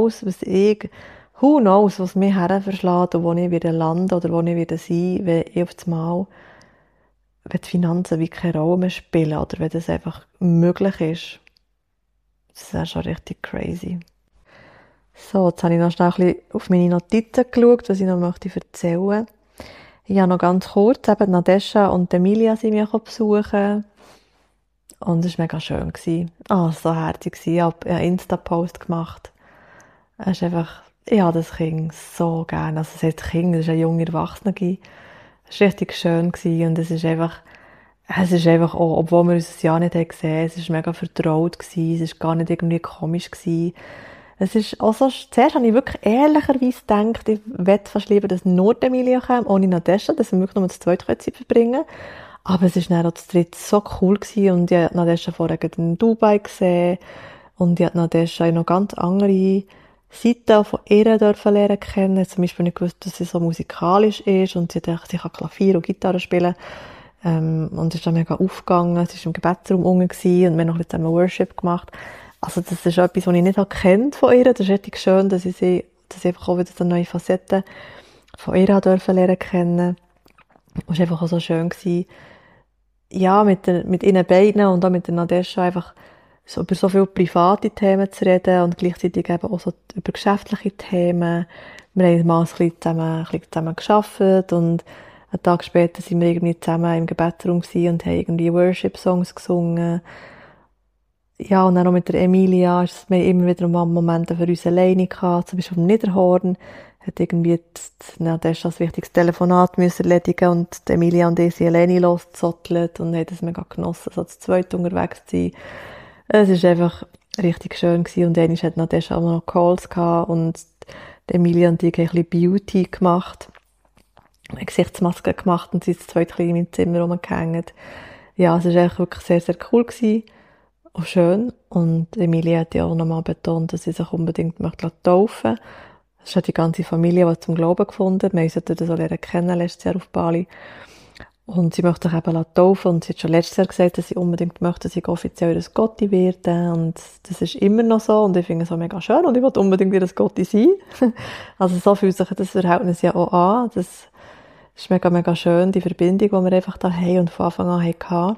who knows, was mich herverschlägt und wo ich wieder lande oder wo ich wieder sein, wenn ich auf einmal, wenn die Finanzen wie keine Rolle mehr spielen oder wenn das einfach möglich ist. Das wäre schon richtig crazy. So, jetzt habe ich noch schnell ein bisschen auf meine Notizen geschaut, was ich noch möchte erzählen. Ich habe noch ganz kurz, eben Nadesha und Emilia sind mich besuchen. Und es war mega schön. So herzig. Ich habe einen Insta-Post gemacht. Es ist einfach, ich habe das Kind so gerne. Also, es heißt Kind, es ist ein junger Erwachsener. Es war richtig schön und es ist einfach auch, obwohl wir uns ein Jahr nicht gesehen haben, es ist mega vertraut gewesen, es ist gar nicht irgendwie komisch gewesen. Es ist auch so, zuerst habe ich wirklich ehrlicherweise gedacht, ich möchte fast lieber, dass nur die Emilia kommt, ohne Nadesha, dass wir wirklich nur das zweite Zeit verbringen können. Aber es ist dann auch das dritte so cool gewesen und ich habe Nadesha vorher in Dubai gesehen und ich habe Nadesha noch ganz andere Seiten von ihr dürfen lernen kennen. Zum Beispiel nicht gewusst, dass sie so musikalisch ist und sie kann Klavier und Gitarre spielen. Und es ist dann mega aufgegangen. Sie war im Gebetsraum unten gewesen und wir haben noch ein bisschen Worship gemacht. Also das ist etwas, was ich nicht kennt von ihr. Das ist richtig schön, dass ich einfach auch wieder so neue Facetten von ihr dürfen lernen kennen. Und es war einfach auch so schön gewesen, ja, mit ihnen beiden und auch mit der Nadesha einfach so über so viele private Themen zu reden und gleichzeitig eben auch so über geschäftliche Themen. Wir haben mal ein bisschen zusammen gearbeitet und einen Tag später sind wir irgendwie zusammen im Gebetsraum gewesen und haben irgendwie Worship-Songs gesungen. Ja, und dann auch mit der Emilia, wir haben immer wieder mal Momente für uns alleine gehabt, zum Beispiel am Niederhorn, hat irgendwie Nadesha ein wichtiges Telefonat müssen erledigen und die Emilia und ich sind alleine losgezottelt und haben das mega genossen, so zu zweit unterwegs zu sein. Es ist einfach richtig schön gewesen und einmal hat Nadesha auch noch Calls gehabt und die Emilia und ich haben ein bisschen Beauty gemacht, eine Gesichtsmaske gemacht und sind zu zweit in meinem Zimmer rumgehängt. Ja, es ist echt wirklich sehr, sehr cool gewesen. Auch schön. Und Emilia hat ja auch nochmal betont, dass sie sich unbedingt möchte taufen. Das hat die ganze Familie, die zum Glauben gefunden. Wir sollten das auch lernen kennen, letztes Jahr auf Bali. Und sie möchte sich eben taufen. Und sie hat schon letztes Jahr gesagt, dass sie unbedingt möchte, dass ich offiziell ihr Gotti werde. Und das ist immer noch so. Und ich finde es auch mega schön. Und ich will unbedingt ihr Gotti sein. Also so fühlt sich das Verhältnis ja auch an. Das ist mega, mega schön, die Verbindung, die wir einfach da haben und von Anfang an hatten.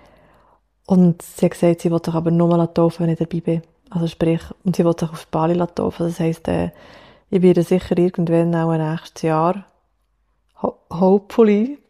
Und sie hat gesagt, sie will sich aber nur mal taufen, wenn ich dabei bin. Also sprich, und sie will sich auf Bali taufen. Das heisst, ich werde sicher irgendwann auch nächstes Jahr, hopefully,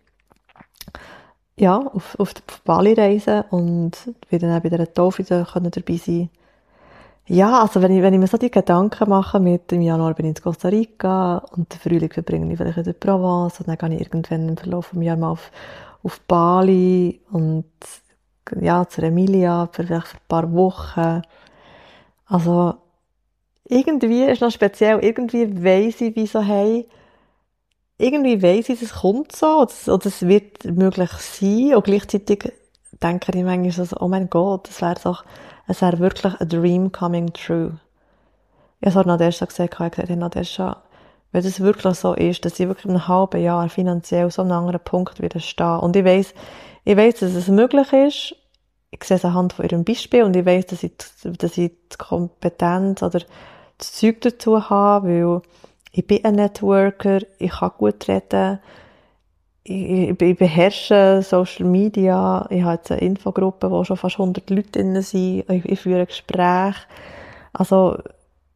ja, auf Bali reisen und wieder dann bei dieser Taufe dabei sein. Ja, also wenn ich mir so die Gedanken mache, mit im Januar bin ich in Costa Rica und den Frühling verbringe ich vielleicht in der Provence und dann gehe ich irgendwann im Verlauf des Jahres mal auf Bali und ja, zur Emilia, vielleicht für ein paar Wochen. Also, irgendwie ist noch speziell, irgendwie weiss ich, wie so, hey, irgendwie weiss ich, es kommt so, oder es wird möglich sein, und gleichzeitig denke ich manchmal so, oh mein Gott, es wäre wirklich a dream coming true. Ich habe Nadesha gesagt, hey Nadesha, wenn es wirklich so ist, dass ich wirklich in einem halben Jahr finanziell so an einem anderen Punkt wieder stehe, und ich weiss, dass es möglich ist, ich sehe es anhand von ihrem Beispiel und ich weiss, dass ich die Kompetenz oder das Zeug dazu habe, weil ich bin ein Networker, ich kann gut reden, ich beherrsche Social Media, ich habe jetzt eine Infogruppe, wo schon fast 100 Leute drin sind, ich führe Gespräche. Also,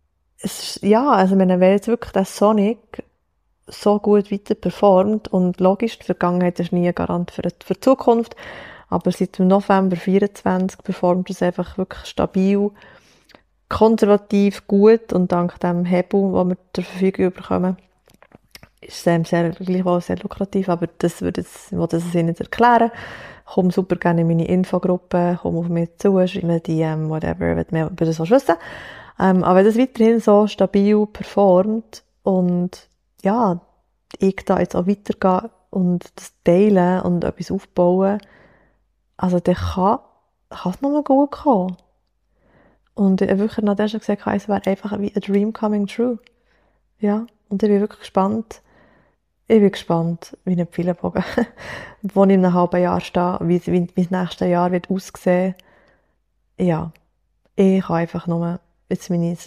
Also, wenn jetzt wirklich der Sonic so gut weiter performt und logisch, die Vergangenheit ist nie ein Garant für die Zukunft, aber seit dem November 24 performt es einfach wirklich stabil, konservativ gut und dank dem Hebel, den wir zur Verfügung bekommen, ist es gleichwohl sehr lukrativ, aber das würde jetzt, ich will das nicht erklären. Komm super gerne in meine Infogruppe, komm auf mich zu, schreib mir DM, whatever, wenn du mehr über das wissen. Aber wenn das weiterhin so stabil performt und ja, ich da jetzt auch weitergehe und das teilen und etwas aufbauen, also dann kann es nur gut kommen. Und wirklich nach der schon gesagt, es wäre einfach wie a dream coming true. Ja, und ich bin wirklich gespannt. Ich bin gespannt, wie ein Pfeilenbogen, wo ich in einem halben Jahr stehe, wie das nächste Jahr wird aussehen. Ja, ich kann einfach nur jetzt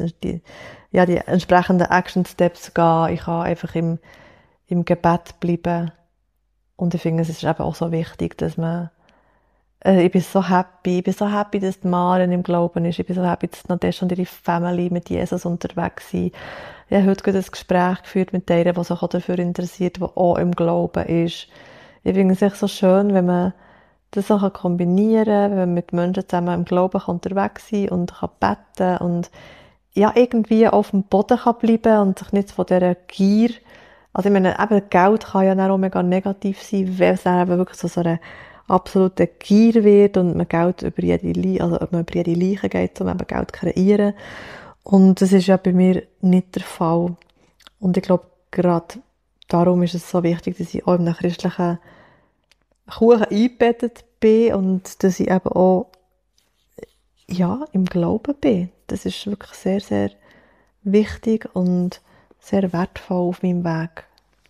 die entsprechenden Action Steps gehen. Ich kann einfach im Gebet bleiben. Und ich finde, es ist eben auch so wichtig, dass man ich bin so happy, dass die Maren im Glauben ist. Ich bin so happy, dass Nadesha und ihre Family mit Jesus unterwegs sind. Ich habe heute gerade ein Gespräch geführt mit der, die sich auch dafür interessiert, die auch im Glauben ist. Ich finde es echt so schön, wenn man das auch kombinieren kann, wenn man mit Menschen zusammen im Glauben unterwegs sein und kann beten und ja, irgendwie auf dem Boden kann bleiben und sich nicht von dieser Gier, also ich meine, eben Geld kann ja dann auch mega negativ sein, weil es dann eben wirklich so eine absolute Gier wird und man Geld über jede Leiche geht, um eben Geld zu kreieren. Und das ist ja bei mir nicht der Fall. Und ich glaube, gerade darum ist es so wichtig, dass ich auch in einem christlichen Kuchen eingebettet bin und dass ich eben auch, ja, im Glauben bin. Das ist wirklich sehr, sehr wichtig und sehr wertvoll auf meinem Weg.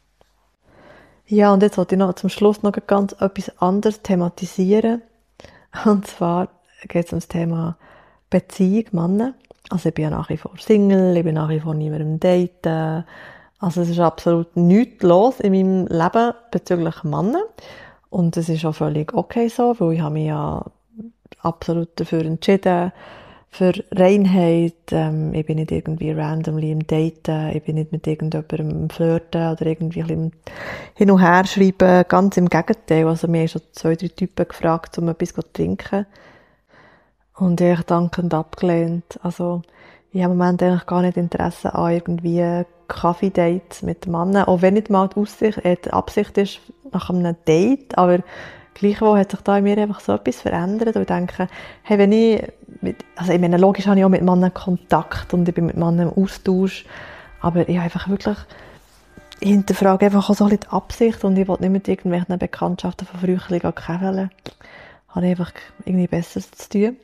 Ja, und jetzt wollte ich noch zum Schluss noch ganz etwas anderes thematisieren. Und zwar geht es um das Thema Beziehung, Männer. Also ich bin ja nach wie vor Single, ich bin nach wie vor niemandem daten. Also es ist absolut nichts los in meinem Leben bezüglich Männer. Und das ist auch völlig okay so, weil ich habe mich ja absolut dafür entschieden, für Reinheit. Ich bin nicht irgendwie randomly im Daten, ich bin nicht mit irgendjemandem im Flirten oder irgendwie ein bisschen hin und her schreiben. Ganz im Gegenteil. Also mir haben schon 2, 3 Typen gefragt, um etwas zu trinken. Und ich dankend abgelehnt. Also, ich habe im Moment eigentlich gar nicht Interesse an irgendwie Kaffee-Dates mit Männern. Auch wenn nicht mal die Absicht ist nach einem Date. Aber gleichwohl hat sich da in mir einfach so etwas verändert. Und ich denke, hey, wenn also ich meine, logisch habe ich auch mit Männern Kontakt und ich bin mit Männern im Austausch. Aber ich habe einfach wirklich, ich hinterfrage einfach auch so ein bisschen die Absicht und ich will nicht mit irgendwelchen Bekanntschaften von früher käfeln. Habe ich einfach irgendwie Besseres zu tun.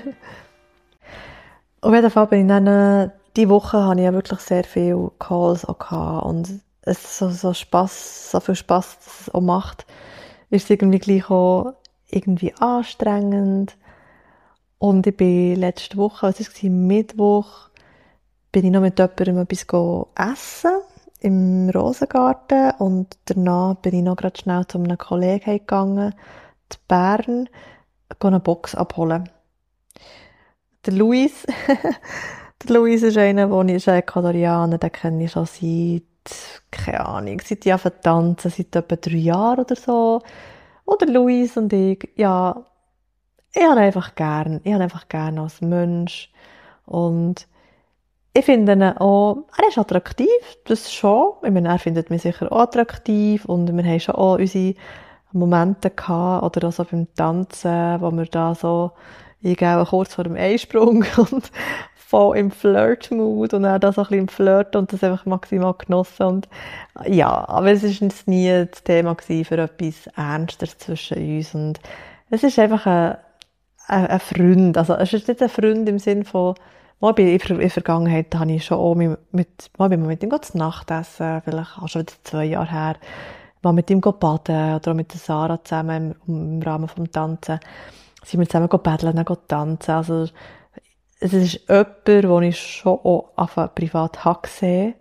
Auf jeden Fall bin ich dann, diese Woche hatte ich ja wirklich sehr viele Calls auch gehabt und es ist so viel Spass, dass es auch macht, ist es irgendwie gleich auch irgendwie anstrengend. Und ich bin letzte Woche, was war Mittwoch, bin ich noch mit jemandem etwas essen im Rosengarten und danach bin ich noch gerade schnell zu einem Kollegen gegangen, zu Bern, eine Box abholen. Der Luis, der Luis ist einer, der ist ein Ecuadorianer, den kenne ich schon keine Ahnung, seit ich tanzen, seit etwa 3 Jahren oder so. Und der Luis und ich, ja, ich habe ihn einfach gern. Ich habe ihn einfach gern als Mensch. Und ich finde ihn auch, er ist attraktiv, das schon. Ich meine, er findet mich sicher auch attraktiv und wir haben schon auch unsere Momente gehabt, oder auch so beim Tanzen, wo wir da so, ich gehe kurz vor dem Einsprung und voll im Flirt-Mood und er da so ein bisschen im Flirt und das einfach maximal genossen und ja, aber es ist jetzt nie das Thema gewesen für etwas Ernstes zwischen uns und es ist einfach ein Freund, also es ist nicht ein Freund im Sinn von, mal in der Vergangenheit habe ich schon auch mit ihm zu Nacht essen, vielleicht auch schon wieder 2 Jahre her, mal mit ihm baden oder auch mit der Sarah zusammen im Rahmen des Tanzen. Sind wir zusammen paddeln, dann tanzen. Also, es ist jemand, den ich schon auch privat habe gesehen.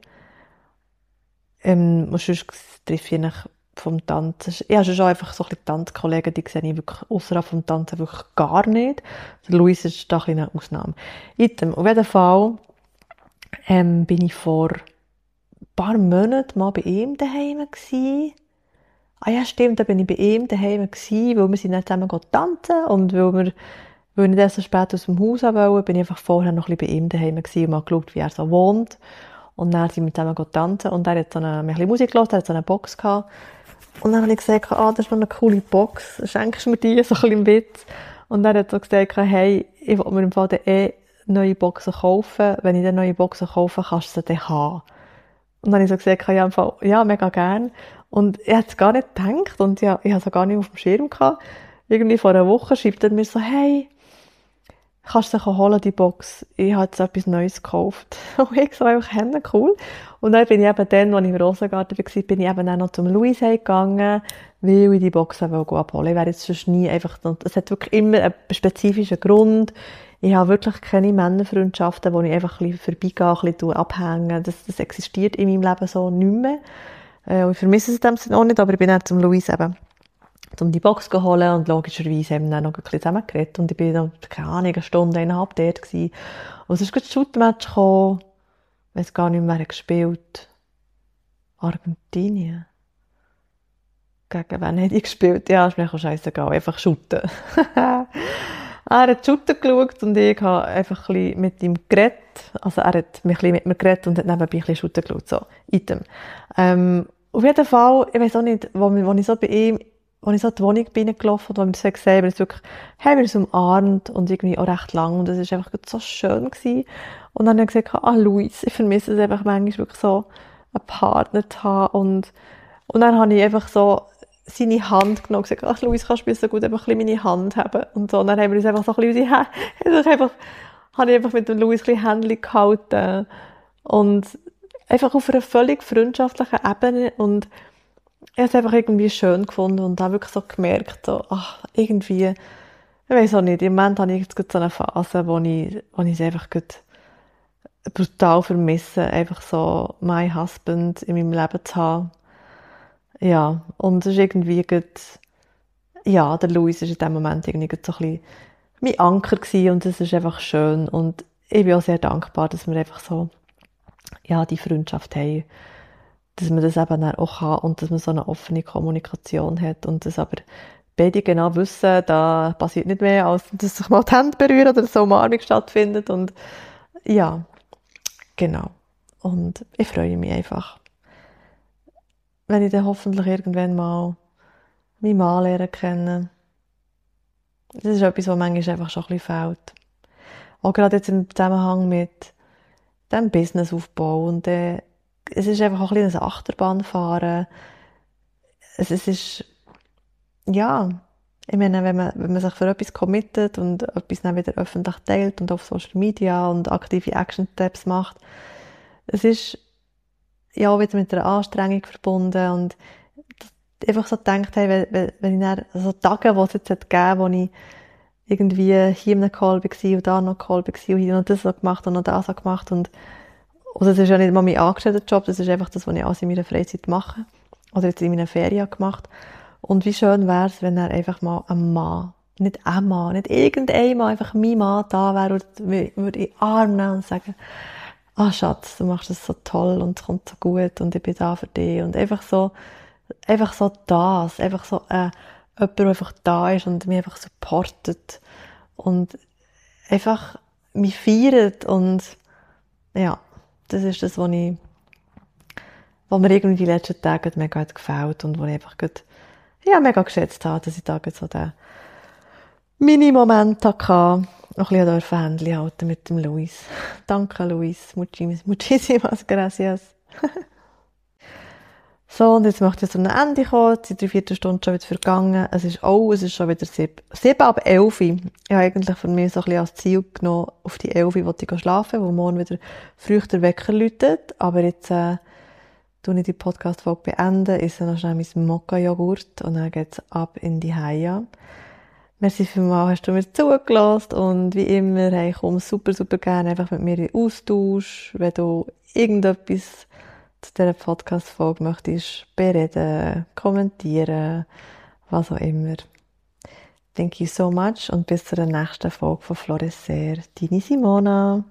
Und sonst treffe ich ihn vom Tanzen. Ich habe schon einfach so ein bisschen Tanzkollegen, die sehe ich wirklich ausserhalb vom Tanzen wirklich gar nicht. Der Luis ist da ein bisschen eine Ausnahme. Auf jeden Fall bin ich vor ein paar Monaten mal bei ihm daheim gsi. Ah ja, stimmt, da bin ich bei ihm daheim gsi, weil wir sind dann zusammen tanzen und weil ich nicht erst so spät aus dem Haus wollte, bin ich einfach vorher noch ein bisschen bei ihm daheim gsi und mal geschaut, wie er so wohnt. Und dann sind wir zusammen tanzen und er hat so ein bisschen Musik gehört, er hat so eine Box gehabt. Und dann habe ich gesagt, das ist noch eine coole Box, schenkst du mir die, so ein bisschen im Witz. Und er hat so gesagt, hey, ich will mir im Fall neue Boxen kaufen. Wenn ich dann neue Boxen kaufe, kannst du sie dann haben. Und dann habe ich so gesagt, ja, im Fall, ja, mega gern. Und ich hätte es gar nicht gedacht und ja, ich habe es gar nicht auf dem Schirm gehabt. Irgendwie vor einer Woche schreibt er mir so, hey, kannst du sie holen, die Box? Ich habe jetzt etwas Neues gekauft. Und ich so einfach, cool. Und dann bin ich eben dann, als ich im Rosengarten war, bin ich eben dann noch zum Louis gegangen, weil ich die Box abholen. Ich wäre jetzt sonst nie einfach, es hat wirklich immer einen spezifischen Grund. Ich habe wirklich keine Männerfreundschaften, wo ich einfach ein bisschen vorbeigehe, ein bisschen abhängen. Das existiert in meinem Leben so nicht mehr. Und ich vermisse es in dem Sinne auch nicht, aber ich bin dann zum Louis eben, um die Box zu holen und logischerweise haben wir dann noch ein bisschen zusammen geredet und ich bin dann, keine Ahnung, eine Stunde, eineinhalb dort gewesen. Und es ist gerade ein Shootmatch gekommen, ich weiss gar nicht mehr, wer gespielt. Argentinien. Gegen wen hat die gespielt? Ja, ist mir auch scheissegal, einfach shooten. Er hat shooten geschaut und ich habe einfach ein bisschen mit ihm geredet. Also er hat mich ein bisschen mit mir geredet und hat nebenbei ein bisschen shooten geschaut, so, Item. Auf jeden Fall, ich weiss auch nicht, wo ich so bei ihm, als ich so in die Wohnung bin gelaufen und wo wir das gesehen haben, wir wirklich, haben wir uns umarmt und irgendwie auch recht lang und es war einfach so schön gewesen. Und dann habe ich gesagt, Luis, ich vermisse es einfach manchmal wirklich so, einen Partner zu haben und dann habe ich einfach so seine Hand genommen und gesagt, Luis, kannst du mir so gut einfach ein bisschen meine Hand haben und so. Und dann haben wir uns einfach so ein bisschen habe ich einfach mit dem Luis ein bisschen Händchen gehalten und einfach auf einer völlig freundschaftlichen Ebene und ich habe es einfach irgendwie schön gefunden und habe wirklich so gemerkt, so, irgendwie, ich weiss auch nicht, im Moment habe ich jetzt gerade so eine Phase, wo ich es einfach brutal vermisse, einfach so mein Husband in meinem Leben zu haben. Ja, und es ist irgendwie ja, der Louis ist in dem Moment irgendwie so ein bisschen mein Anker gewesen und es ist einfach schön und ich bin auch sehr dankbar, dass wir einfach so, ja, die Freundschaft haben, dass man das eben dann auch kann und dass man so eine offene Kommunikation hat und dass aber beide genau wissen, da passiert nicht mehr, als dass sich mal die Hände berühren oder so eine Umarmung stattfindet und ja, genau. Und ich freue mich einfach, wenn ich dann hoffentlich irgendwann mal meinen Mann lernen kennen. Das ist etwas, was manchmal einfach schon ein bisschen fehlt. Auch gerade jetzt im Zusammenhang mit dem Businessaufbau und es ist einfach auch ein bisschen ein Achterbahnfahren. Es ist, ja, ich meine, wenn man sich für etwas committet und etwas dann wieder öffentlich teilt und auf Social Media und aktive Action-Steps macht, es ist ja auch wieder mit einer Anstrengung verbunden und einfach so gedacht, hey, wenn ich dann, also Tage, wo es jetzt gegeben wo ich irgendwie hier in einem Call war und da noch Call war und hier noch das so gemacht und noch das so gemacht und das ist ja nicht mal mein angestellter Job, das ist einfach das, was ich alles in meiner Freizeit mache oder jetzt in meiner Ferien gemacht. Und wie schön wäre es, wenn er einfach mal ein Mann, nicht ein Mann, nicht irgendein Mann, einfach mein Mann da wäre und würde in den Arm nehmen und sagen, Schatz, du machst das so toll und es kommt so gut und ich bin da für dich und einfach so das, einfach so jemand, der einfach da ist und mich einfach supportet und einfach mich feiert und ja, das ist das, was mir irgendwie die letzten Tage mega gefällt und wo ich einfach mega geschätzt habe, dass ich da so den Mini-Moment hatte, noch ein bisschen Händchen halten mit dem Luis. Danke, Luis. Muchísimas gracias. So, und jetzt möchte ich zu einem Ende kommen. Es sind 3/4 Stunden schon wieder vergangen. Es ist schon wieder 7 ab 11. Ich habe eigentlich für mich so ein bisschen als Ziel genommen, auf die 11 wollte ich schlafen, wo morgen wieder früh der Wecker läutet. Aber jetzt, tue ich die Podcast-Folge beenden, esse noch schnell mein Mokka-Joghurt und dann geht's ab in die Haia. Merci vielmals, hast du mir zugelassen und wie immer, hey, komm super, super gerne einfach mit mir in Austausch, wenn du irgendetwas zu dieser Podcast-Folge möchtest bereden, kommentieren, was auch immer. Thank you so much und bis zur nächsten Folge von Florescer. Deine Simona.